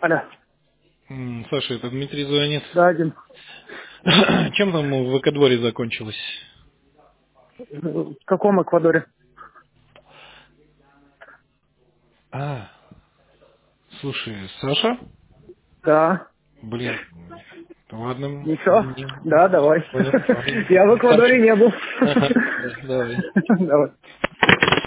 Алло. Саша, это Дмитрий звонит. Да, Дим. Чем там в Эквадоре закончилось? В каком Эквадоре? Слушай, Саша? Да. Блин, ладно. Ничего? Да, давай. Понял, ладно. Я в Эквадоре Сообщи. не был. Ага, да, давай. Давай.